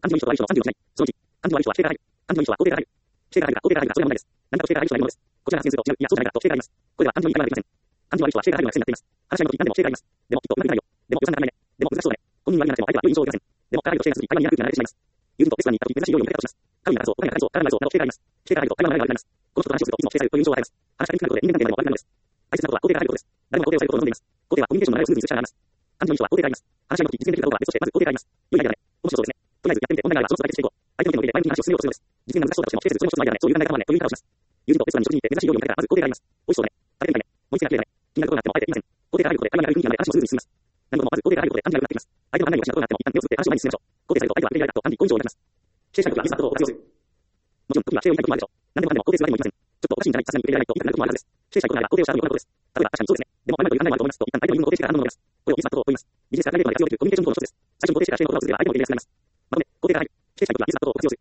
暗示の意図は悪い人の暗示をしない。その1、暗示の意図は否定が入る。暗示の意図は肯定が入る。否定が入るが肯定が入るがそういう問題です。何かと否定が入る人がいるものです。こちらがセンスと違う。いや、そうじゃないがと否定があります。これは暗示に疑いはできません。暗示の意図は否定が入るが癖になっています。話し合いの時何でも否定があります。でも、きっとうまくいかないよ。でも、予算が足りないね。でも、難しそうだね。本人は理になっても相手は良い印象を受けません。でも、彼女を否定がする会話になる空気が流れてしまいます。友人とレストランに行った時、珍しい料理を食べたとします。彼にならそう、他にならそう、彼にならそう、など否定があります。否定が入ると会話の流れが悪くなります。この人と話をするといつも否定されるという印象を与えます。話し合いにくくなることで人間関係までも悪くなるのです。大切なことは肯定が入ることです。誰も肯定をされることを望んでいます。肯定はコミュニケーションの流れをスムーズにする力があります。暗示の意図は肯定があります。話し合いの時実現できるかどうかは別として、まず肯定があります。良いアイデアだね。面白そうですね。とりあえずやってみて、問題があればその都度解決していこう。相手の意見を入れて前向きに話を進めようとするのです。実現が難しそうだとしても、否定せずそれも一つのアイデアだね。そういう考え方もあるね。という言い方をします。友人とレストランに食事に行って珍しい料理を食べたらまず肯定があります。美味しそうだね。食べてみたいね。もう一つが綺麗だね。気になることがあってもあえて言いません。肯定が入ることで会話になる雰囲気が生まれ話もスムーズに進みます。何事もまず肯定が入ることで暗示が良くなっています。相手の考えにはしなことがあっても一旦手を作って話を前に進めましょう。肯定されると相手は受け入れられたと暗示根性を抱きます。否定したい時は自らのことを活用する。もちろん時は否定を言いたい時もあるでしょう。何でもかんでも肯定するわけにもいきません。ちょっとおかしいんじゃない、さすがに受け入れられないと言いたくなることもあるはずです。否定したいことがあれば肯定をした後に行うことです。例えば確かにそうですね。でもあまりと言わないと思いますと一旦相手の言うのを肯定してから反応を述べます。これをミスターと言います。ビジネスやプライベートまで活用できるコミュニケーション方法の一つです。最初に肯定してから否定を行うことを続ければ相手も受け入れやすくなります。まとめ、肯定が入る。否定したい時はミスターと活用する。